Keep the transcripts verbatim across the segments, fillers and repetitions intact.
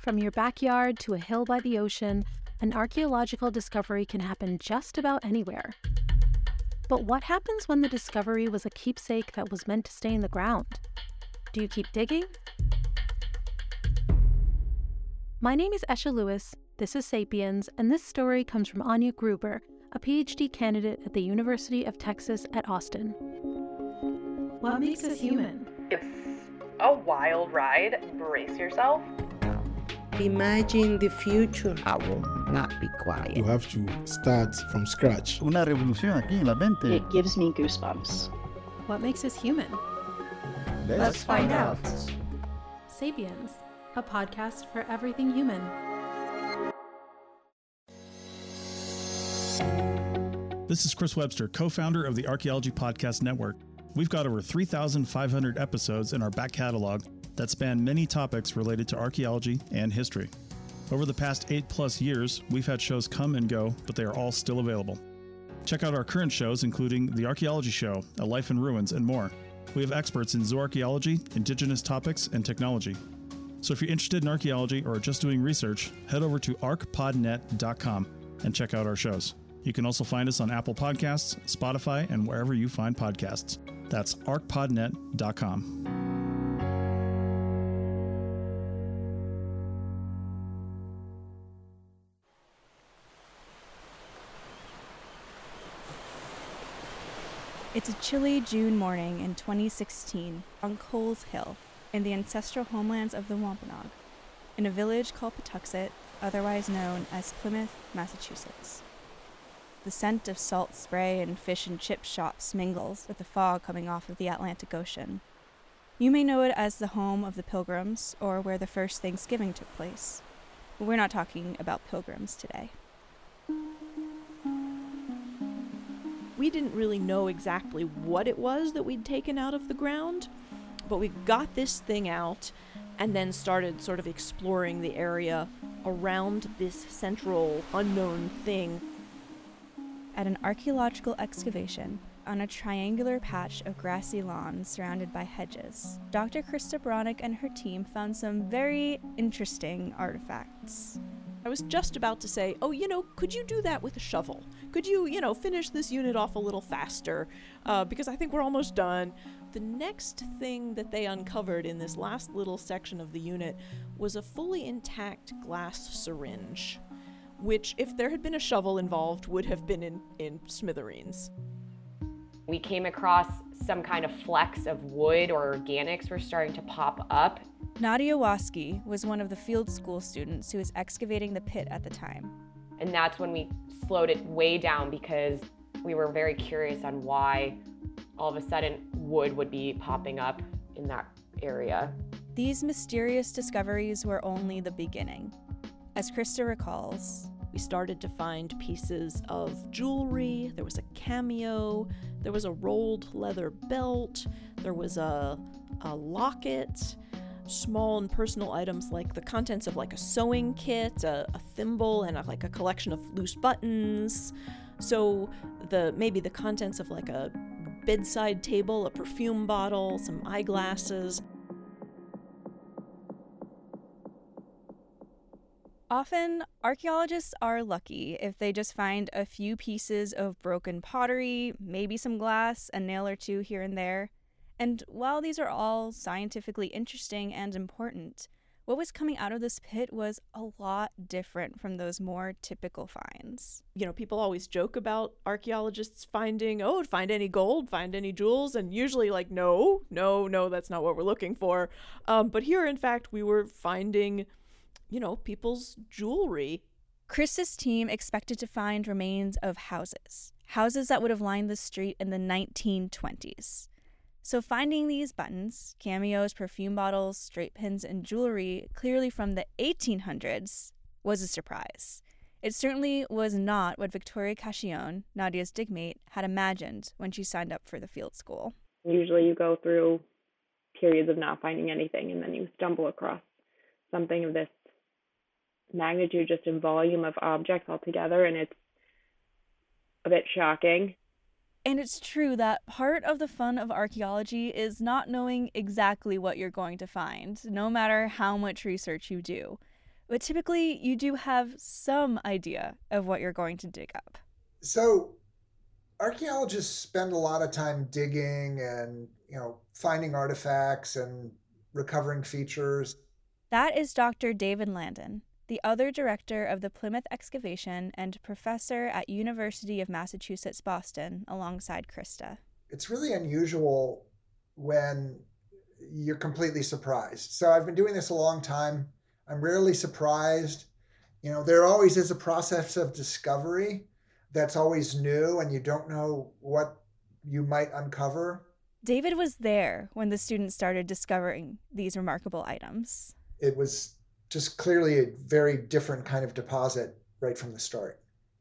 From your backyard to a hill by the ocean, an archaeological discovery can happen just about anywhere. But what happens when the discovery was a keepsake that was meant to stay in the ground? Do you keep digging? My name is Esha Lewis, this is Sapiens, and this story comes from Anya Gruber, a P H D candidate at the University of Texas at Austin. What makes us human? It's a wild ride. Brace yourself. Imagine the future. I will not be quiet. You have to start from scratch. Una revolución aquí en la mente. It gives me goosebumps. What makes us human? Let's, Let's find out. Sapiens, a podcast for everything human. This is Chris Webster, co-founder of the Archaeology Podcast Network. We've got over three thousand five hundred episodes in our back catalog that span many topics related to archaeology and history. Over the past eight plus years, we've had shows come and go, but they are all still available. Check out our current shows, including The Archaeology Show, A Life in Ruins, and more. We have experts in zooarchaeology, indigenous topics, and technology. So if you're interested in archaeology or just doing research, head over to arc pod net dot com and check out our shows. You can also find us on Apple Podcasts, Spotify, and wherever you find podcasts. That's arc pod net dot com. It's a chilly June morning in twenty sixteen on Coles Hill, in the ancestral homelands of the Wampanoag, in a village called Patuxet, otherwise known as Plymouth, Massachusetts. The scent of salt spray and fish and chip shops mingles with the fog coming off of the Atlantic Ocean. You may know it as the home of the Pilgrims, or where the first Thanksgiving took place. But we're not talking about pilgrims today. We didn't really know exactly what it was that we'd taken out of the ground, but we got this thing out and then started sort of exploring the area around this central unknown thing. At an archaeological excavation on a triangular patch of grassy lawn surrounded by hedges, Doctor Krista Bronick and her team found some very interesting artifacts. I was just about to say, oh, you know, could you do that with a shovel? Could you, you know, finish this unit off a little faster? Uh, because I think we're almost done. The next thing that they uncovered in this last little section of the unit was a fully intact glass syringe, which, if there had been a shovel involved, would have been in, in smithereens. We came across some kind of flecks of wood or organics were starting to pop up. Nadia Waski was one of the field school students who was excavating the pit at the time. And that's when we slowed it way down because we were very curious on why all of a sudden wood would be popping up in that area. These mysterious discoveries were only the beginning. As Krista recalls, we started to find pieces of jewelry, there was a cameo, there was a rolled leather belt, there was a, a locket, small and personal items like the contents of like a sewing kit, a, a thimble, and a, like a collection of loose buttons. So the maybe the contents of like a bedside table, a perfume bottle, some eyeglasses. Often, archaeologists are lucky if they just find a few pieces of broken pottery, maybe some glass, a nail or two here and there. And while these are all scientifically interesting and important, what was coming out of this pit was a lot different from those more typical finds. You know, people always joke about archaeologists finding, oh, find any gold, find any jewels, and usually like, no, no, no, that's not what we're looking for. Um, but here, in fact, we were finding, you know, people's jewelry. Krista's team expected to find remains of houses, houses that would have lined the street in the nineteen twenties. So finding these buttons, cameos, perfume bottles, straight pins, and jewelry clearly from the eighteen hundreds was a surprise. It certainly was not what Victoria Cachillon, Nadia's digmate, had imagined when she signed up for the field school. Usually you go through periods of not finding anything, and then you stumble across something of this magnitude just in volume of objects altogether, and it's a bit shocking. And it's true that part of the fun of archaeology is not knowing exactly what you're going to find, no matter how much research you do. but typically you do have some idea of what you're going to dig up. So archaeologists spend a lot of time digging and, you know, finding artifacts and recovering features. That is Doctor David Landon, the other director of the Plymouth excavation and professor at University of Massachusetts, Boston, alongside Krista. It's really unusual when you're completely surprised. So I've been doing this a long time. I'm rarely surprised. You know, there always is a process of discovery that's always new, and you don't know what you might uncover. David was there when the students started discovering these remarkable items. It was just clearly a very different kind of deposit right from the start.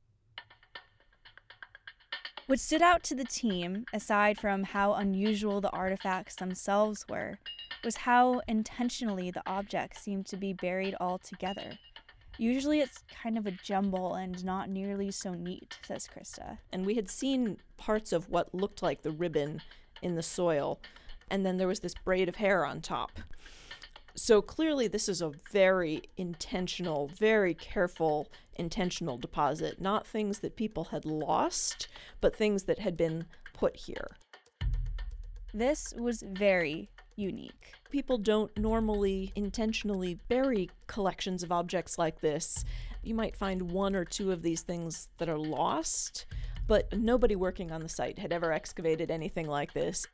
What stood out to the team, aside from how unusual the artifacts themselves were, was how intentionally the objects seemed to be buried all together. Usually it's kind of a jumble and not nearly so neat, says Krista. And we had seen parts of what looked like the ribbon in the soil, and then there was this braid of hair on top. So clearly this is a very intentional, very careful, intentional deposit, not things that people had lost, but things that had been put here. This was very unique. People don't normally intentionally bury collections of objects like this. You might find one or two of these things that are lost, but nobody working on the site had ever excavated anything like this.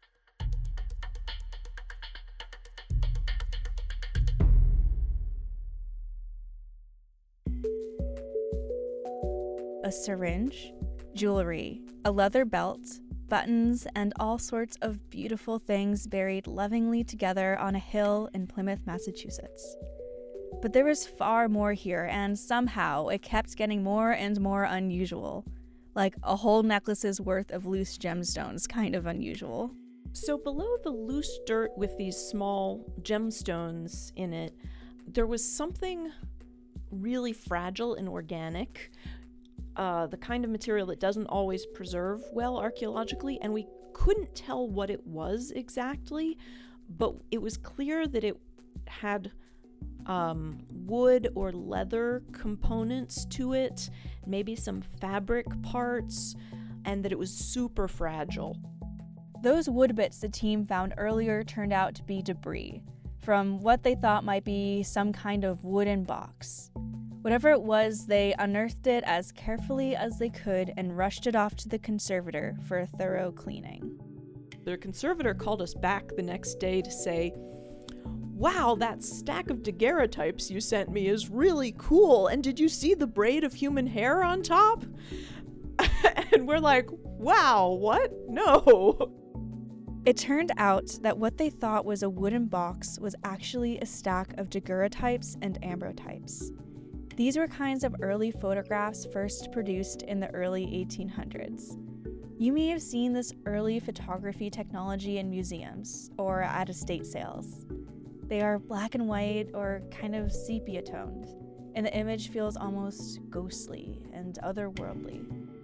A syringe, jewelry, a leather belt, buttons, and all sorts of beautiful things buried lovingly together on a hill in Plymouth, Massachusetts. But there was far more here, and somehow it kept getting more and more unusual. Like a whole necklace's worth of loose gemstones, kind of unusual. So below the loose dirt with these small gemstones in it, there was something really fragile and organic. Uh, the kind of material that doesn't always preserve well archaeologically, and we couldn't tell what it was exactly, but it was clear that it had um, wood or leather components to it, maybe some fabric parts, and that it was super fragile. Those wood bits the team found earlier turned out to be debris from what they thought might be some kind of wooden box. Whatever it was, they unearthed it as carefully as they could and rushed it off to the conservator for a thorough cleaning. The conservator called us back the next day to say, "Wow, that stack of daguerreotypes you sent me is really cool, and did you see the braid of human hair on top?" And we're like, "Wow, what? No." It turned out that what they thought was a wooden box was actually a stack of daguerreotypes and ambrotypes. These were kinds of early photographs first produced in the early eighteen hundreds. You may have seen this early photography technology in museums or at estate sales. They are black and white or kind of sepia toned, and the image feels almost ghostly and otherworldly.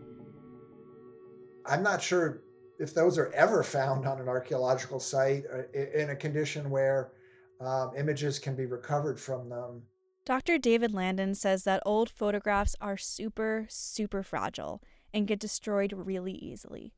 I'm not sure if those are ever found on an archaeological site in a condition where um, images can be recovered from them. Doctor David Landon says that old photographs are super, super fragile and get destroyed really easily.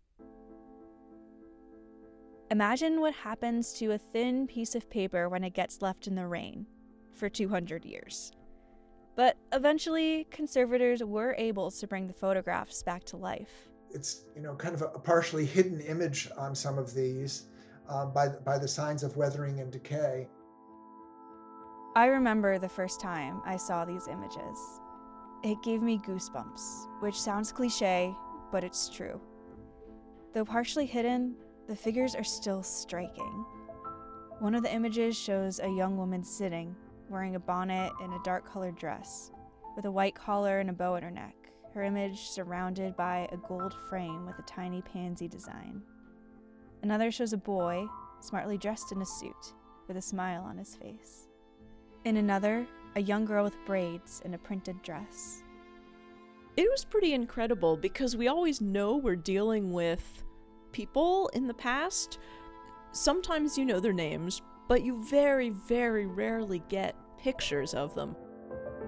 Imagine what happens to a thin piece of paper when it gets left in the rain for two hundred years. But eventually, conservators were able to bring the photographs back to life. It's, you know, kind of a partially hidden image on some of these uh, by, by the signs of weathering and decay. I remember the first time I saw these images. It gave me goosebumps, which sounds cliche, but it's true. Though partially hidden, the figures are still striking. One of the images shows a young woman sitting, wearing a bonnet and a dark-colored dress, with a white collar and a bow at her neck, her image surrounded by a gold frame with a tiny pansy design. Another shows a boy, smartly dressed in a suit, with a smile on his face. In another, a young girl with braids in a printed dress. It was pretty incredible because we always know we're dealing with people in the past. Sometimes you know their names, but you very, very rarely get pictures of them.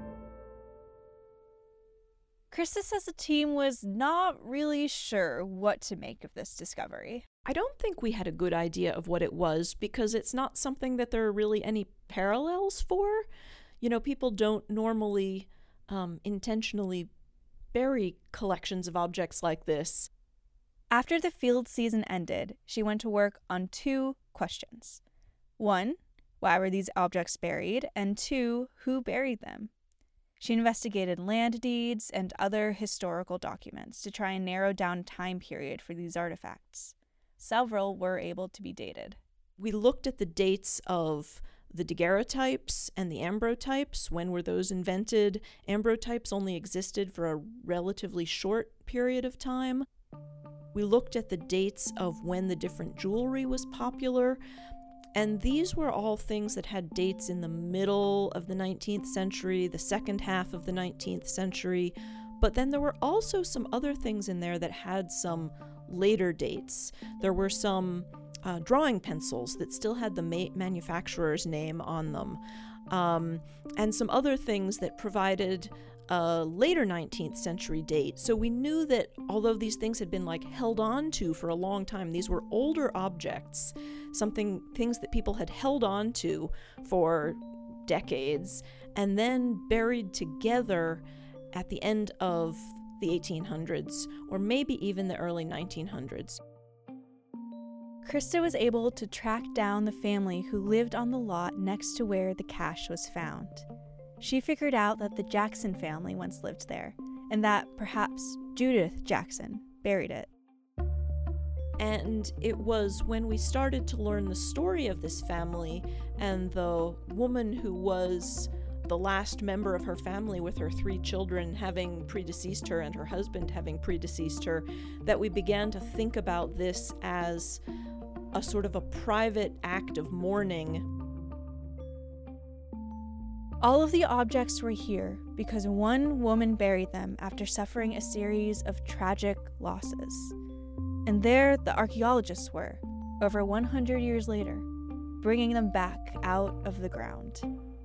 Krista says the team was not really sure what to make of this discovery. I don't think we had a good idea of what it was because it's not something that there are really any parallels for. You know, people don't normally um, intentionally bury collections of objects like this. After the field season ended, she went to work on two questions. One, why were these objects buried? And two, who buried them? She investigated land deeds and other historical documents to try and narrow down time period for these artifacts. Several were able to be dated. We looked at the dates of the daguerreotypes and the ambrotypes. When were those invented? Ambrotypes only existed for a relatively short period of time. We looked at the dates of when the different jewelry was popular, and these were all things that had dates in the middle of the nineteenth century, the second half of the nineteenth century, but then there were also some other things in there that had some later dates. There were some uh, drawing pencils that still had the ma- manufacturer's name on them, um, and some other things that provided a later nineteenth century date. So we knew that although these things had been like held on to for a long time, these were older objects, something things that people had held on to for decades and then buried together at the end of the eighteen hundreds or maybe even the early nineteen hundreds. Krista was able to track down the family who lived on the lot next to where the cache was found. She figured out that the Jackson family once lived there, and that perhaps Judith Jackson buried it. And it was when we started to learn the story of this family and the woman who was the last member of her family with her three children having predeceased her and her husband having predeceased her, that we began to think about this as a sort of a private act of mourning. All of the objects were here because one woman buried them after suffering a series of tragic losses. And there the archaeologists were, over one hundred years later, bringing them back out of the ground.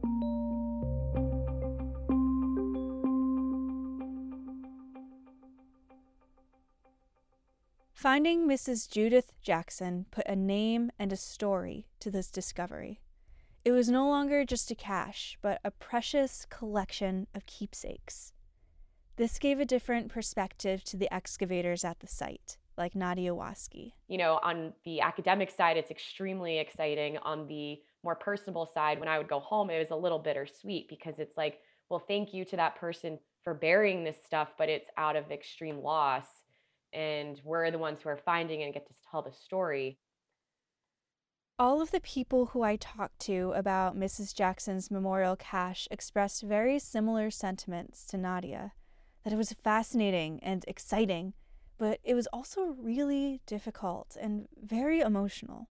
Finding Missus Judith Jackson put a name and a story to this discovery. It was no longer just a cache, but a precious collection of keepsakes. This gave a different perspective to the excavators at the site, like Nadia Waski. You know, on the academic side, it's extremely exciting. On the more personable side, when I would go home, it was a little bittersweet because it's like, well, thank you to that person for burying this stuff, but it's out of extreme loss. And we're the ones who are finding it and get to tell the story. All of the people who I talked to about Missus Jackson's memorial cache expressed very similar sentiments to Nadia, that it was fascinating and exciting, but it was also really difficult and very emotional.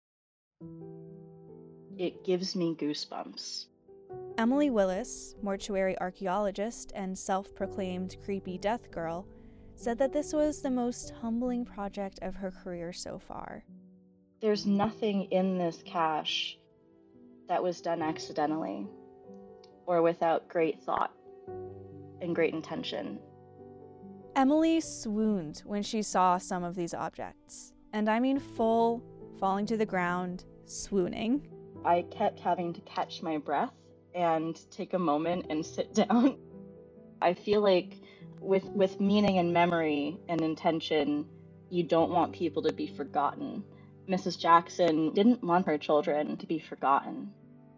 It gives me goosebumps. Emily Willis, mortuary archaeologist and self-proclaimed creepy death girl, said that this was the most humbling project of her career so far. There's nothing in this cache that was done accidentally or without great thought and great intention. Emily swooned when she saw some of these objects, and I mean full, falling to the ground, swooning. I kept having to catch my breath and take a moment and sit down. I feel like with with meaning and memory and intention, you don't want people to be forgotten. Missus Jackson didn't want her children to be forgotten.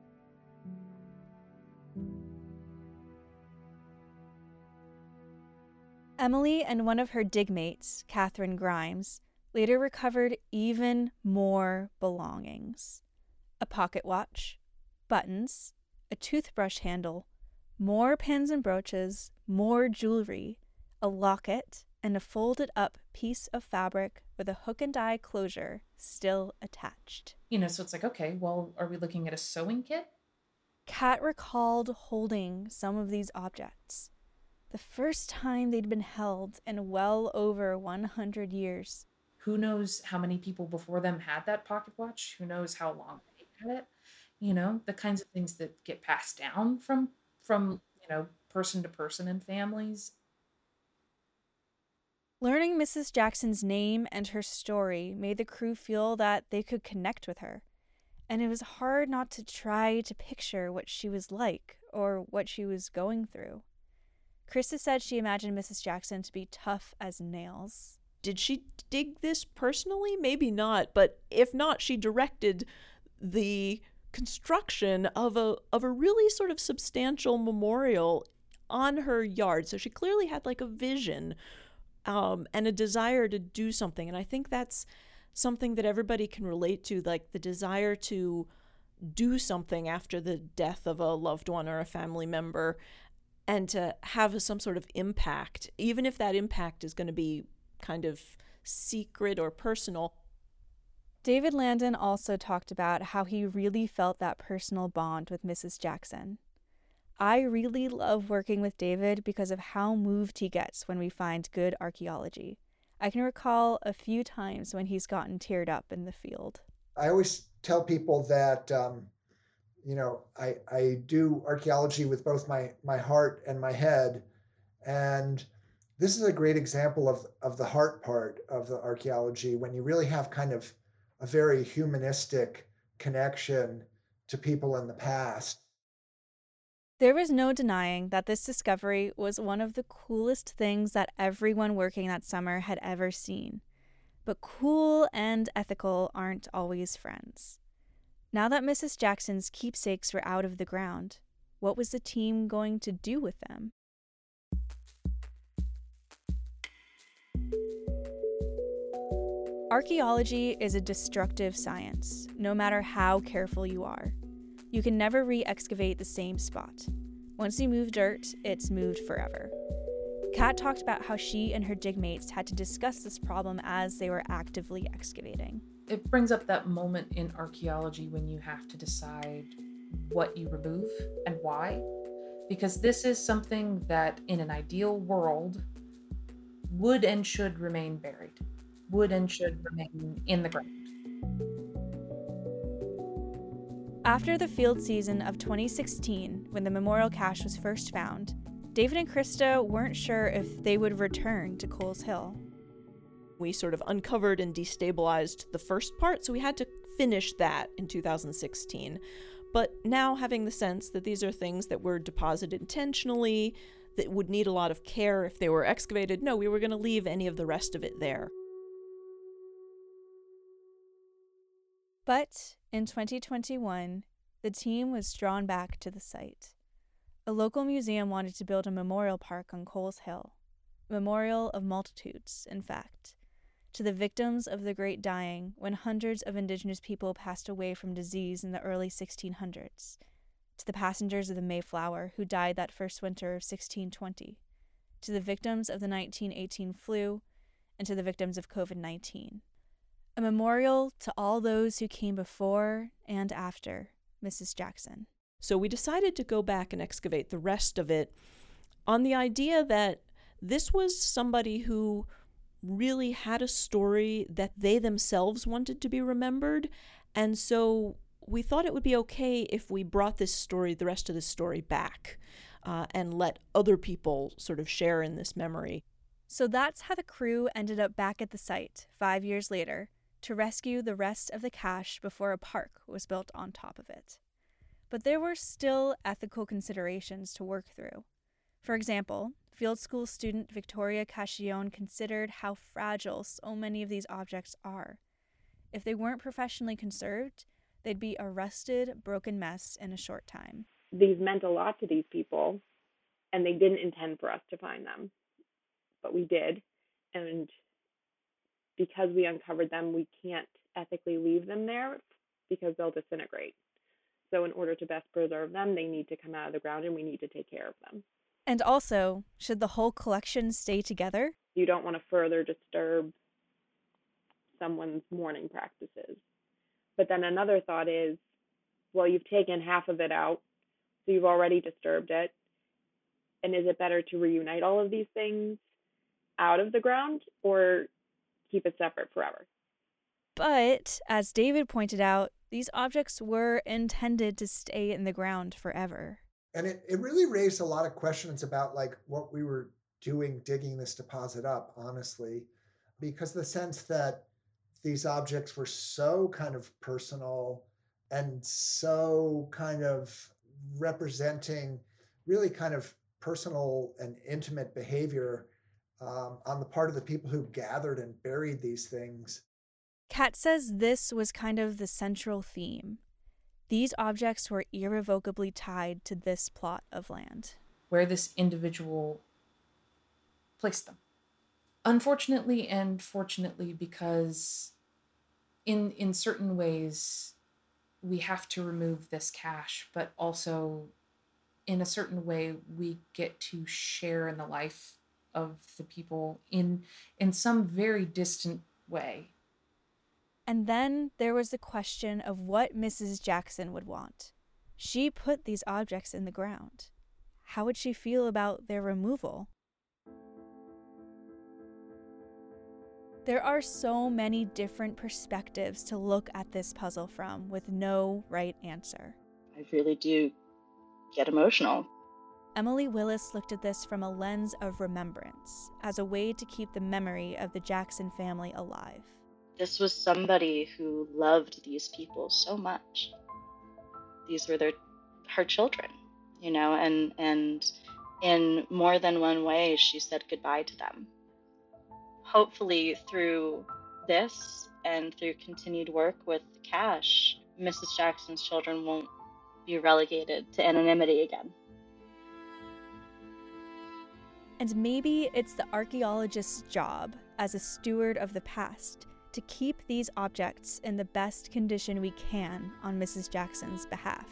Emily and one of her digmates, Catherine Grimes, later recovered even more belongings. A pocket watch, buttons, a toothbrush handle, more pins and brooches, more jewelry, a locket, and a folded-up piece of fabric with a hook and eye closure still attached. You know, so it's like, okay, well, are we looking at a sewing kit? Kat recalled holding some of these objects. The first time they'd been held in well over one hundred years. Who knows how many people before them had that pocket watch? Who knows how long they had it? You know, the kinds of things that get passed down from, from you know, person to person in families. Learning Missus Jackson's name and her story made the crew feel that they could connect with her, and it was hard not to try to picture what she was like or what she was going through. Krista said she imagined Missus Jackson to be tough as nails. Did she dig this personally? Maybe not, but if not, she directed the construction of a of a really sort of substantial memorial on her yard. So she clearly had like a vision um, and a desire to do something. And I think that's something that everybody can relate to, like the desire to do something after the death of a loved one or a family member and to have some sort of impact, even if that impact is going to be kind of secret or personal. David Landon also talked about how he really felt that personal bond with Missus Jackson. I really love working with David because of how moved he gets when we find good archaeology. I can recall a few times when he's gotten teared up in the field. I always tell people that, um, you know, I, I do archaeology with both my, my heart and my head. And this is a great example of, of the heart part of the archaeology, when you really have kind of a very humanistic connection to people in the past. There was no denying that this discovery was one of the coolest things that everyone working that summer had ever seen. But cool and ethical aren't always friends. Now that Missus Jackson's keepsakes were out of the ground, what was the team going to do with them? Archaeology is a destructive science, no matter how careful you are. You can never re-excavate the same spot. Once you move dirt, it's moved forever. Kat talked about how she and her dig mates had to discuss this problem as they were actively excavating. It brings up that moment in archaeology when you have to decide what you remove and why. Because this is something that in an ideal world would and should remain buried, would and should remain in the ground. After the field season of twenty sixteen, when the memorial cache was first found, David and Krista weren't sure if they would return to Coles Hill. We sort of uncovered and destabilized the first part, so we had to finish that in two thousand sixteen. But now having the sense that these are things that were deposited intentionally, that would need a lot of care if they were excavated, no, we were going to leave any of the rest of it there. But in twenty twenty-one, the team was drawn back to the site. A local museum wanted to build a memorial park on Coles Hill, a memorial of multitudes, in fact, to the victims of the Great Dying when hundreds of Indigenous people passed away from disease in the early sixteen hundreds, to the passengers of the Mayflower who died that first winter of sixteen twenty, to the victims of the nineteen eighteen flu, and to the victims of covid nineteen. A memorial to all those who came before and after Missus Jackson. So we decided to go back and excavate the rest of it on the idea that this was somebody who really had a story that they themselves wanted to be remembered. And so we thought it would be okay if we brought this story, the rest of this story, back uh, and let other people sort of share in this memory. So that's how the crew ended up back at the site five years later to rescue the rest of the cache before a park was built on top of it. But there were still ethical considerations to work through. For example, field school student Victoria Cachillon considered how fragile so many of these objects are. If they weren't professionally conserved, they'd be a rusted, broken mess in a short time. These meant a lot to these people, and they didn't intend for us to find them, but we did. And because we uncovered them, we can't ethically leave them there because they'll disintegrate. So in order to best preserve them, they need to come out of the ground and we need to take care of them. And also, should the whole collection stay together? You don't want to further disturb someone's mourning practices. But then another thought is, well, you've taken half of it out, so you've already disturbed it. And is it better to reunite all of these things out of the ground or keep it separate forever? But, as David pointed out, these objects were intended to stay in the ground forever. And it, it really raised a lot of questions about like what we were doing, digging this deposit up, honestly, because the sense that these objects were so kind of personal and so kind of representing really kind of personal and intimate behavior um, on the part of the people who gathered and buried these things. Kat says this was kind of the central theme. These objects were irrevocably tied to this plot of land, where this individual placed them. Unfortunately and fortunately, because in in certain ways we have to remove this cache, but also in a certain way we get to share in the life of the people in in some very distant way. And then there was the question of what Missus Jackson would want. She put these objects in the ground. How would she feel about their removal? There are so many different perspectives to look at this puzzle from, with no right answer. I really do get emotional. Emily Willis looked at this from a lens of remembrance, as a way to keep the memory of the Jackson family alive. This was somebody who loved these people so much. These were their her children, you know, and and in more than one way she said goodbye to them. Hopefully through this and through continued work with the cache, Missus Jackson's children won't be relegated to anonymity again. And maybe it's the archaeologist's job as a steward of the past to keep these objects in the best condition we can on Missus Jackson's behalf.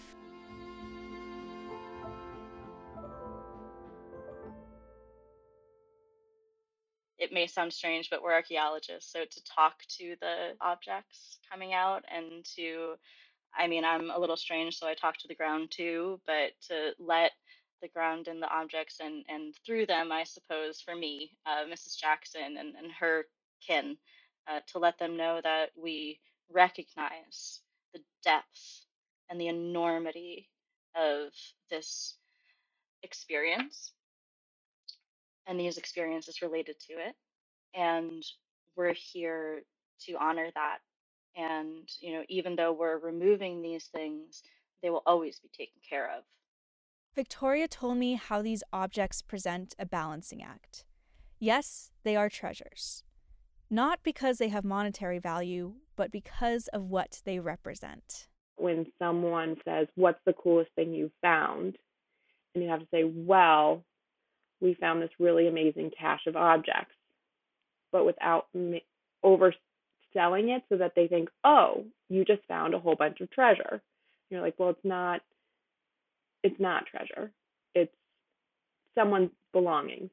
It may sound strange, but we're archaeologists, so to talk to the objects coming out and to, I mean, I'm a little strange, so I talk to the ground too, but to let the ground and the objects and, and through them, I suppose, for me, uh, Missus Jackson and, and her kin, Uh, to let them know that we recognize the depth and the enormity of this experience and these experiences related to it. And we're here to honor that. And, you know, even though we're removing these things, they will always be taken care of. Victoria told me how these objects present a balancing act. Yes, they are treasures. Not because they have monetary value, but because of what they represent. When someone says, "What's the coolest thing you found?" and you have to say, "Well, we found this really amazing cache of objects," but without ma- overselling it so that they think, "Oh, you just found a whole bunch of treasure." And you're like, "Well, it's not. It's not treasure. It's someone's belongings."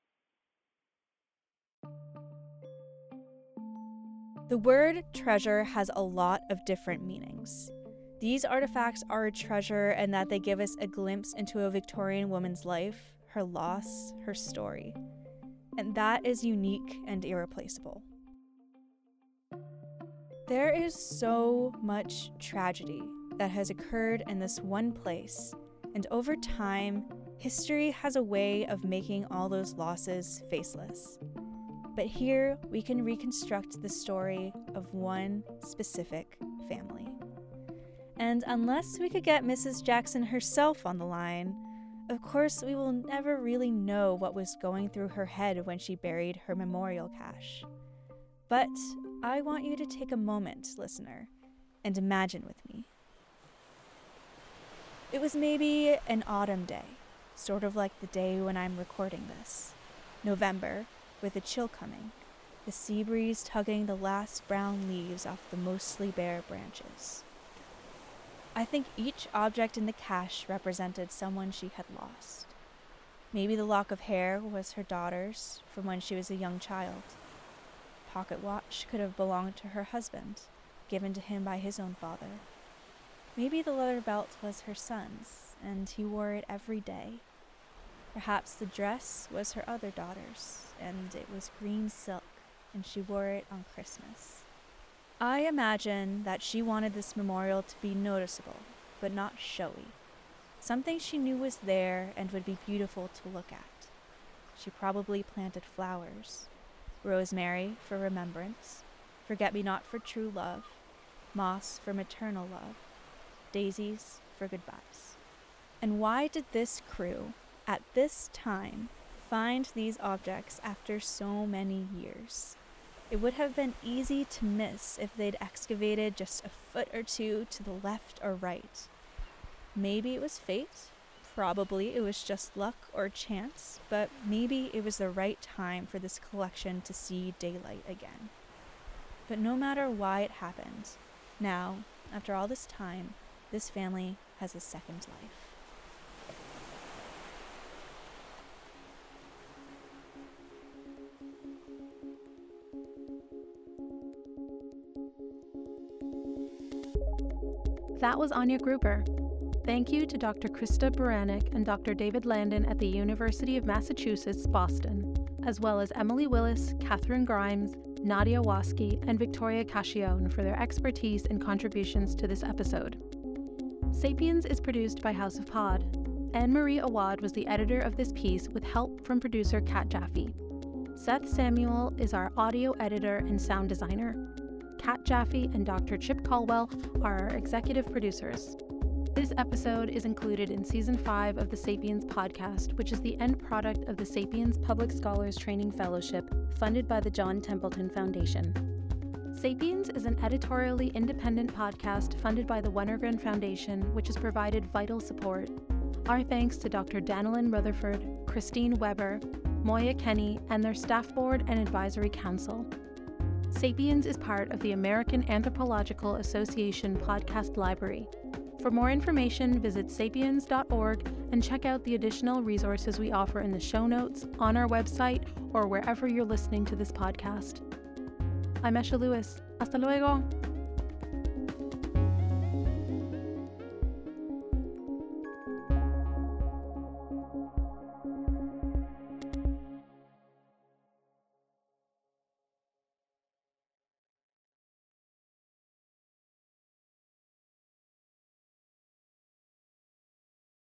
The word treasure has a lot of different meanings. These artifacts are a treasure in that they give us a glimpse into a Victorian woman's life, her loss, her story. And that is unique and irreplaceable. There is so much tragedy that has occurred in this one place, and over time, history has a way of making all those losses faceless. But here, we can reconstruct the story of one specific family. And unless we could get Missus Jackson herself on the line, of course, we will never really know what was going through her head when she buried her memorial cache. But I want you to take a moment, listener, and imagine with me. It was maybe an autumn day, sort of like the day when I'm recording this. November, with a chill coming, the sea breeze tugging the last brown leaves off the mostly bare branches. I think each object in the cache represented someone she had lost. Maybe the lock of hair was her daughter's from when she was a young child. The pocket watch could have belonged to her husband, given to him by his own father. Maybe the leather belt was her son's, and he wore it every day. Perhaps the dress was her other daughter's, and it was green silk, and she wore it on Christmas. I imagine that she wanted this memorial to be noticeable, but not showy. Something she knew was there and would be beautiful to look at. she probably planted flowers. Rosemary for remembrance, forget-me-not for true love, moss for maternal love, daisies for goodbyes. And why did this crew, at this time, find these objects after so many years? It would have been easy to miss if they'd excavated just a foot or two to the left or right. Maybe it was fate, probably it was just luck or chance, but maybe it was the right time for this collection to see daylight again. But no matter why it happened, now, after all this time, this family has a second life. That was Anya Gruber. Thank you to Doctor Krista Baranek and Doctor David Landon at the University of Massachusetts, Boston, as well as Emily Willis, Catherine Grimes, Nadia Waski, and Victoria Cacchione for their expertise and contributions to this episode. Sapiens is produced by House of Pod. Anne-Marie Awad was the editor of this piece with help from producer Kat Jaffe. Seth Samuel is our audio editor and sound designer. Kat Jaffe and Doctor Chip Caldwell are our executive producers. This episode is included in Season five of the Sapiens podcast, which is the end product of the Sapiens Public Scholars Training Fellowship funded by the John Templeton Foundation. Sapiens is an editorially independent podcast funded by the Wenner-Gren Foundation, which has provided vital support. Our thanks to Doctor Danilyn Rutherford, Christine Weber, Moya Kenny, and their staff board and advisory council. Sapiens is part of the American Anthropological Association podcast library. For more information, visit sapiens dot org and check out the additional resources we offer in the show notes, on our website, or wherever you're listening to this podcast. I'm Esha Lewis. Hasta luego.